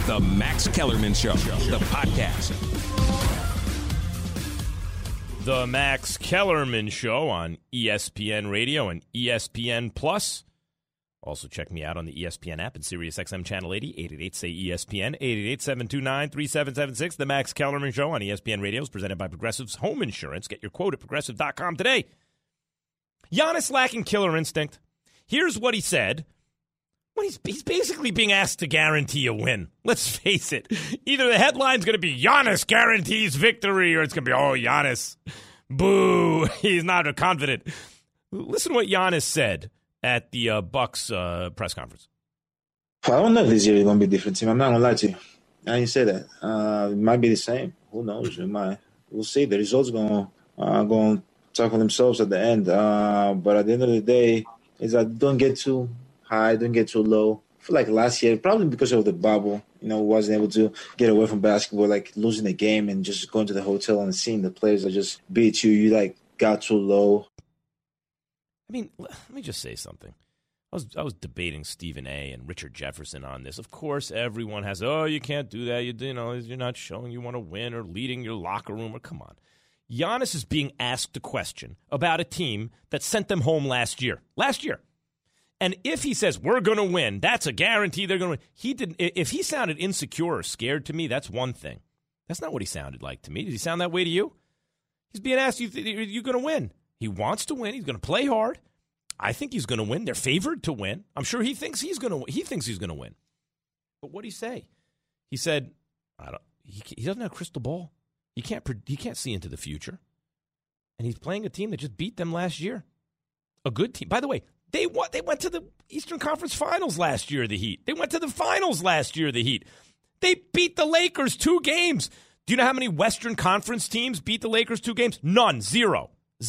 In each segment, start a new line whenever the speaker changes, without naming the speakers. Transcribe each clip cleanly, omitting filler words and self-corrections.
The Max Kellerman Show, the podcast.
The Max Kellerman Show on ESPN Radio and ESPN Plus. Also, check me out on the ESPN app and SiriusXM Channel 80, 888-SAY-ESPN, 888-729-3776. The Max Kellerman Show on ESPN Radio is presented by Progressive's Home Insurance. Get your quote at Progressive.com today. Giannis lacking killer instinct. Here's what he said. Well, he's basically being asked to guarantee a win. Let's face it. Either the headline's going to be Giannis guarantees victory, or it's going to be, oh, Giannis, boo, he's not confident. Listen to what Giannis said at the Bucks press conference.
I don't know if this year is going to be different, team. I'm not going to lie to you. I didn't say that. It might be the same. Who knows? We'll see. The results going to talk for themselves at the end. But at the end of the day, is that don't get too high, don't get too low. I feel like last year, probably because of the bubble, wasn't able to get away from basketball, like losing the game and just going to the hotel and seeing the players that just beat you. You like got too low.
I mean, let me just say something. I was debating Stephen A. and Richard Jefferson on this. Of course, everyone has, you can't do that. You're not showing you want to win or leading your locker room. Or come on. Giannis is being asked a question about a team that sent them home last year. And if he says, we're going to win, that's a guarantee they're going to win. He didn't. If he sounded insecure or scared to me, that's one thing. That's not what he sounded like to me. Did he sound that way to you? He's being asked, you're going to win. He wants to win. He's going to play hard. I think he's going to win. They're favored to win. I'm sure he thinks he's going to win. But what did he say? He said, he doesn't have a crystal ball. He can't see into the future. And he's playing a team that just beat them last year. A good team. By the way, They went to the Eastern Conference Finals last year, the Heat. They went to the finals last year, the Heat. They beat the Lakers 2 games. Do you know how many Western Conference teams beat the Lakers 2 games? None. Zero.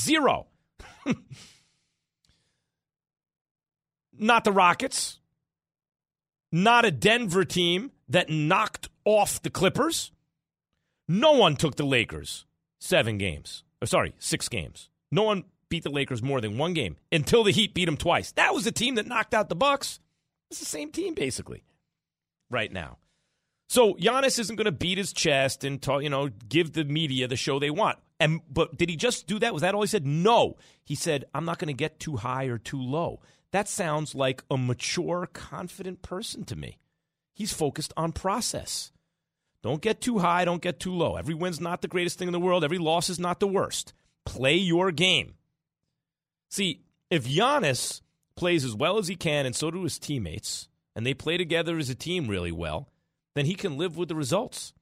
Not the Rockets. Not a Denver team that knocked off the Clippers. No one took the Lakers 6 games. No one beat the Lakers more than 1 game until the Heat beat them twice. That was the team that knocked out the Bucks. It's the same team, basically, right now. So Giannis isn't going to beat his chest and give the media the show they want. But did he just do that? Was that all he said? No. He said, I'm not going to get too high or too low. That sounds like a mature, confident person to me. He's focused on process. Don't get too high, don't get too low. Every win's not the greatest thing in the world. Every loss is not the worst. Play your game. See, if Giannis plays as well as he can, and so do his teammates, and they play together as a team really well, then he can live with the results.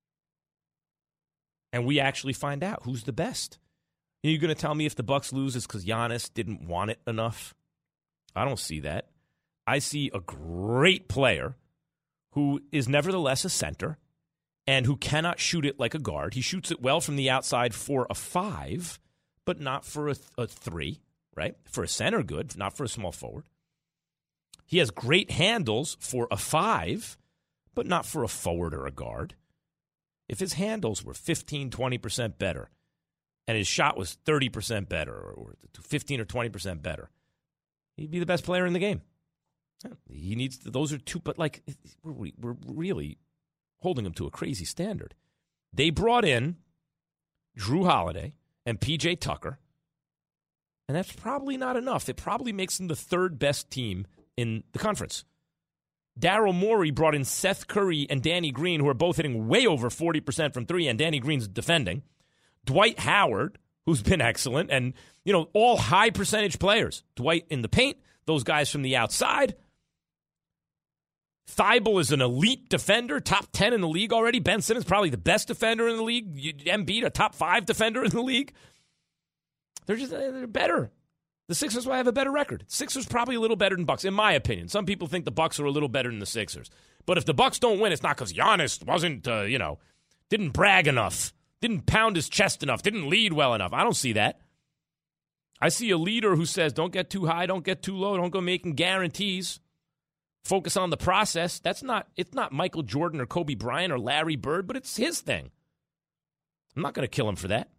And we actually find out who's the best. You're going to tell me if the Bucks lose it's because Giannis didn't want it enough? I don't see that. I see a great player who is nevertheless a center and who cannot shoot it like a guard. He shoots it well from the outside for a 5, but not for a 3. Right? For a center, good, not for a small forward. He has great handles for a 5, but not for a forward or a guard. If his handles were 15, 20% better, and his shot was 30% better, or 15 or 20% better, he'd be the best player in the game. He needs those are two, but we're really holding him to a crazy standard. They brought in Drew Holiday and PJ Tucker. And that's probably not enough. It probably makes them the 3rd best team in the conference. Daryl Morey brought in Seth Curry and Danny Green, who are both hitting way over 40% from 3, and Danny Green's defending. Dwight Howard, who's been excellent, and, all high percentage players. Dwight in the paint, those guys from the outside. Thibault is an elite defender, top 10 in the league already. Ben Simmons, probably the best defender in the league. Embiid, a top 5 defender in the league. They're better. The Sixers will have a better record. Sixers probably a little better than Bucks, in my opinion. Some people think the Bucks are a little better than the Sixers. But if the Bucks don't win, it's not because Giannis wasn't, didn't brag enough, didn't pound his chest enough, didn't lead well enough. I don't see that. I see a leader who says, don't get too high, don't get too low, don't go making guarantees. Focus on the process. It's not Michael Jordan or Kobe Bryant or Larry Bird, but it's his thing. I'm not going to kill him for that.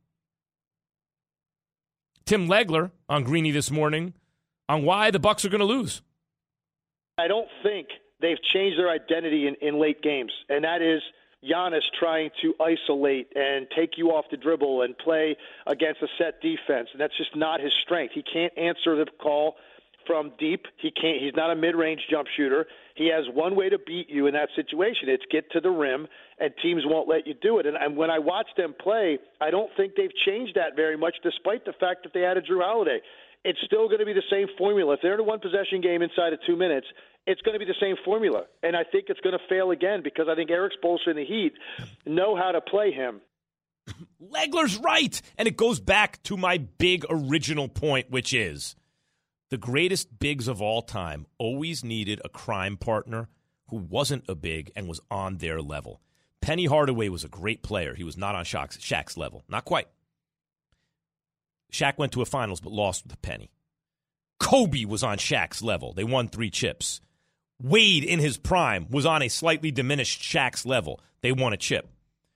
Tim Legler on Greeny this morning on why the Bucks are going to lose.
I don't think they've changed their identity in late games, and that is Giannis trying to isolate and take you off the dribble and play against a set defense, and that's just not his strength. He can't answer the call from deep. He's not a mid-range jump shooter. He has one way to beat you in that situation. It's get to the rim, and teams won't let you do it. And when I watch them play, I don't think they've changed that very much, despite the fact that they added Drew Holiday. It's still going to be the same formula. If they're in a one-possession game inside of 2 minutes, it's going to be the same formula. And I think it's going to fail again because I think Eric Spoelstra and the Heat know how to play him.
Legler's right. And it goes back to my big original point, which is the greatest bigs of all time always needed a crime partner who wasn't a big and was on their level. Penny Hardaway was a great player. He was not on Shaq's level. Not quite. Shaq went to a finals but lost with Penny. Kobe was on Shaq's level. They won 3 chips. Wade, in his prime, was on a slightly diminished Shaq's level. They won a chip.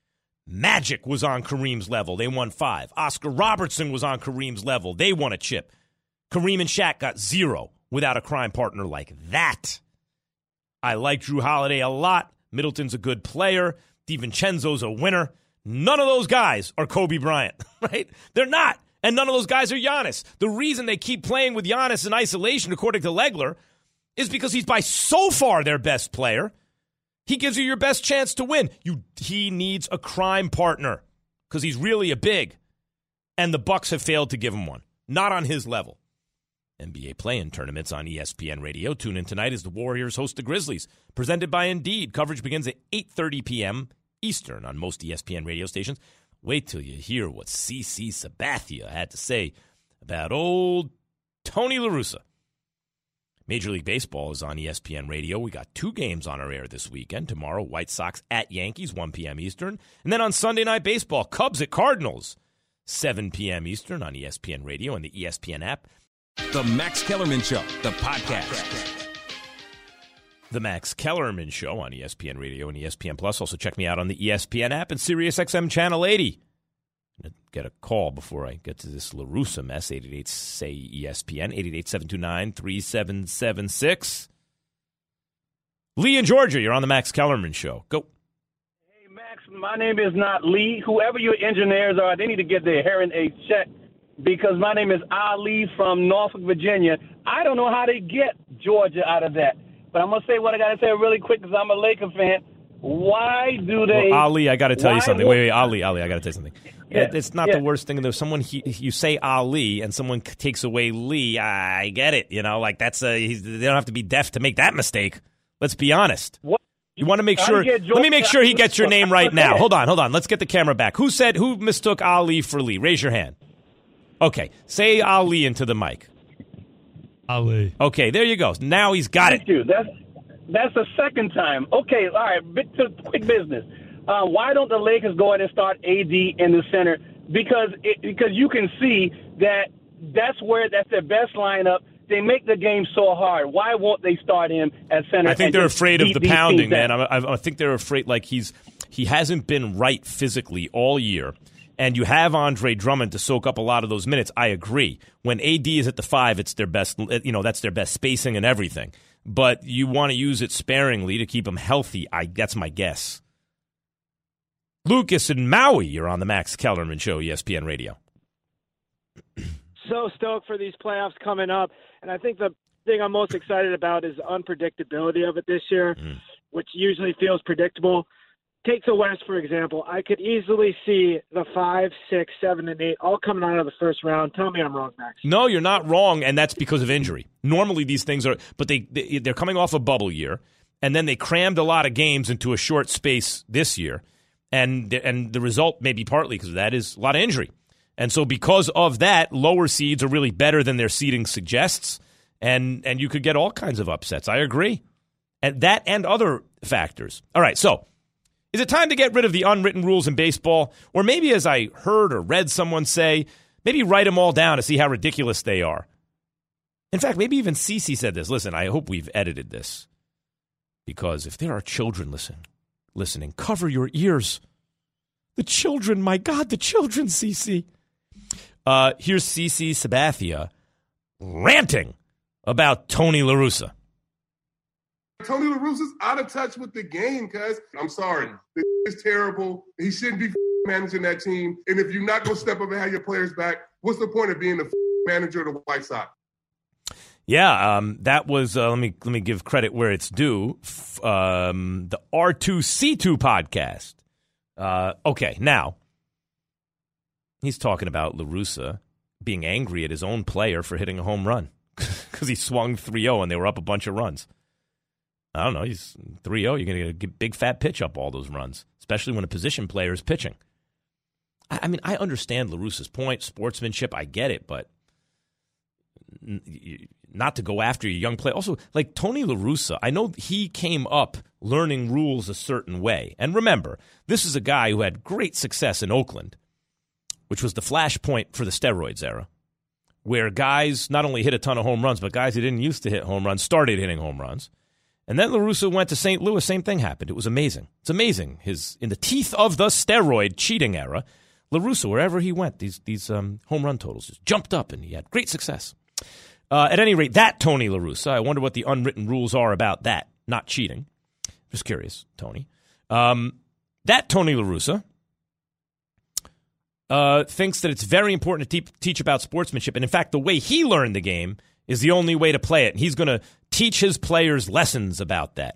Magic was on Kareem's level. They won 5. Oscar Robertson was on Kareem's level. They won a chip. Kareem and Shaq got 0 without a crime partner like that. I like Drew Holiday a lot. Middleton's a good player. DiVincenzo's a winner. None of those guys are Kobe Bryant, right? They're not. And none of those guys are Giannis. The reason they keep playing with Giannis in isolation, according to Legler, is because he's by so far their best player. He gives you your best chance to win. He needs a crime partner because he's really a big. And the Bucks have failed to give him one. Not on his level. NBA play-in tournaments on ESPN Radio. Tune in tonight as the Warriors host the Grizzlies. Presented by Indeed. Coverage begins at 8:30 p.m. Eastern on most ESPN radio stations. Wait till you hear what CC Sabathia had to say about old Tony La Russa. Major League Baseball is on ESPN Radio. We got 2 games on our air this weekend. Tomorrow, White Sox at Yankees, 1 p.m. Eastern. And then on Sunday Night Baseball, Cubs at Cardinals, 7 p.m. Eastern on ESPN Radio and the ESPN app.
The Max Kellerman Show, the podcast.
The Max Kellerman Show on ESPN Radio and ESPN Plus. Also check me out on the ESPN app and SiriusXM Channel 80. I'm going to get a call before I get to this La Russa mess. 888-SAY-ESPN, 888-729-3776. Lee in Georgia, you're on the Max Kellerman Show. Go.
Hey, Max, my name is not Lee. Whoever your engineers are, they need to get their hearing aid checked because my name is Ali from Norfolk, Virginia. I don't know how they get Georgia out of that. But I'm going to say what I got to say really quick because I'm a Laker fan. Why do they...
Well, Ali, I got to tell you something. Wait, Ali, I got to tell you something.
Yeah,
it's not the worst thing. There's someone, you say Ali and someone takes away Lee. I get it. You know, like they don't have to be deaf to make that mistake. Let's be honest.
What?
You want to make sure... Let me make sure he gets your name right now. Hold on. Let's get the camera back. Who mistook Ali for Lee? Raise your hand. Okay. Say Ali into the mic.
Ali.
Okay, there you go. Now he's got
Thank you. That's the second time. Okay, all right, quick business. Why don't the Lakers go ahead and start AD in the center? Because you can see that's their best lineup. They make the game so hard. Why won't they start him at center?
I think they're afraid of the pounding, man. I think they're afraid he hasn't been right physically all year. And you have Andre Drummond to soak up a lot of those minutes. I agree. When AD is at the 5, it's their best. That's their best spacing and everything. But you want to use it sparingly to keep him healthy. That's my guess. Lucas in Maui, you're on the Max Kellerman Show, ESPN Radio.
So stoked for these playoffs coming up, and I think the thing I'm most excited about is the unpredictability of it this year, which usually feels predictable. Take the West, for example. I could easily see the 5, 6, 7, and 8 all coming out of the first round. Tell me I'm wrong, Max.
No, you're not wrong, and that's because of injury. Normally these things are – but they're coming off a bubble year, and then they crammed a lot of games into a short space this year, and the result may be partly because of that is a lot of injury. And so because of that, lower seeds are really better than their seeding suggests, and you could get all kinds of upsets. I agree. And that and other factors. All right, so – is it time to get rid of the unwritten rules in baseball? Or maybe, as I heard or read someone say, maybe write them all down to see how ridiculous they are. In fact, maybe even CeCe said this. Listen, I hope we've edited this. Because if there are children listening, cover your ears. The children, my God, the children, CeCe. Here's CC Sabathia ranting about Tony La Russa.
Tony La Russa's out of touch with the game, cuz. I'm sorry. The is terrible. He shouldn't be managing that team. And if you're not going to step up and have your players back, what's the point of being the manager of the White Sox?
Yeah, that was, let me give credit where it's due, the R2C2 podcast. Okay, now, he's talking about La Russa being angry at his own player for hitting a home run because he swung 3-0 and they were up a bunch of runs. I don't know, he's 3-0, you're going to get a big fat pitch up all those runs, especially when a position player is pitching. I mean, I understand La Russa's point, sportsmanship, I get it, but not to go after your young player. Also, like Tony La Russa, I know he came up learning rules a certain way. And remember, this is a guy who had great success in Oakland, which was the flashpoint for the steroids era, where guys not only hit a ton of home runs, but guys who didn't used to hit home runs started hitting home runs. And then La Russa went to St. Louis, same thing happened. It was amazing. It's amazing. In the teeth of the steroid cheating era, La Russa, wherever he went, these home run totals just jumped up, and he had great success. At any rate, that Tony La Russa, I wonder what the unwritten rules are about that, not cheating. Just curious, Tony. That Tony La Russa thinks that it's very important to teach about sportsmanship. And in fact, the way he learned the game is the only way to play it. And he's going to teach his players lessons about that.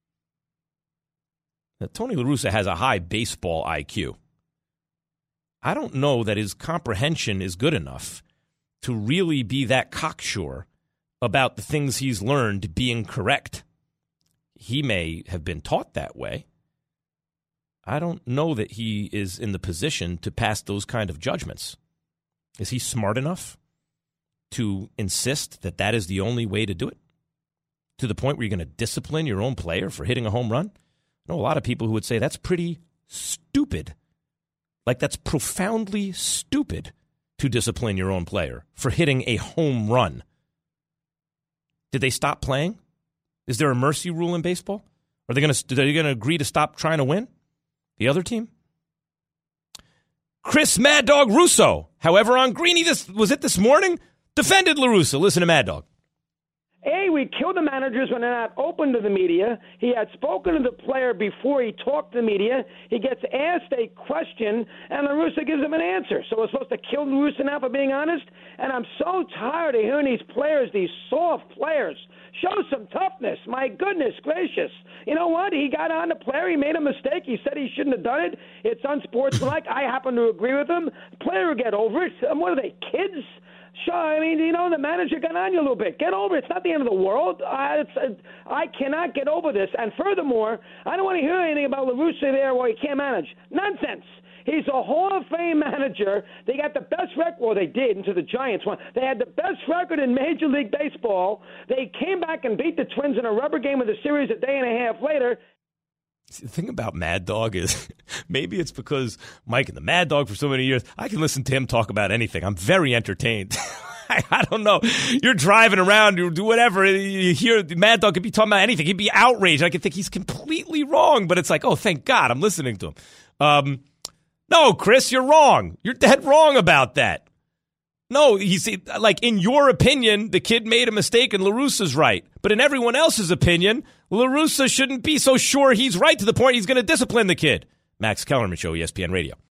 Now, Tony La Russa has a high baseball IQ. I don't know that his comprehension is good enough to really be that cocksure about the things he's learned being correct. He may have been taught that way. I don't know that he is in the position to pass those kind of judgments. Is he smart enough to insist that that is the only way to do it? To the point where you're going to discipline your own player for hitting a home run? I know a lot of people who would say that's pretty stupid. Like, that's profoundly stupid to discipline your own player for hitting a home run. Did they stop playing? Is there a mercy rule in baseball? Are they going to agree to stop trying to win? The other team? Chris Mad Dog Russo, however, on Greeny, this morning, defended La Russa. Listen to Mad Dog.
A, we kill the managers when they're not open to the media. He had spoken to the player before he talked to the media. He gets asked a question, and La Russa gives him an answer. So we're supposed to kill La Russa now for being honest? And I'm so tired of hearing these players, these soft players, show some toughness. My goodness gracious. You know what? He got on the player. He made a mistake. He said he shouldn't have done it. It's unsportsmanlike. I happen to agree with him. The player will get over it. What are they, kids? Sure, I mean, you know, the manager got on you a little bit. Get over it. It's not the end of the world. I cannot get over this. And furthermore, I don't want to hear anything about La Russa there where he can't manage. Nonsense. He's a Hall of Fame manager. They got the best record. Well, they did until the Giants won. They had the best record in Major League Baseball. They came back and beat the Twins in a rubber game of the series a day and a half later.
The thing about Mad Dog is maybe it's because Mike and the Mad Dog for so many years, I can listen to him talk about anything. I'm very entertained. I don't know. You're driving around, you do whatever. You hear Mad Dog could be talking about anything. He'd be outraged. I could think he's completely wrong, but it's like, oh, thank God I'm listening to him. No, Chris, you're wrong. You're dead wrong about that. No, you see, like, in your opinion, the kid made a mistake and La Russa's right. But in everyone else's opinion, La Russa shouldn't be so sure he's right to the point he's going to discipline the kid. Max Kellerman Show, ESPN Radio.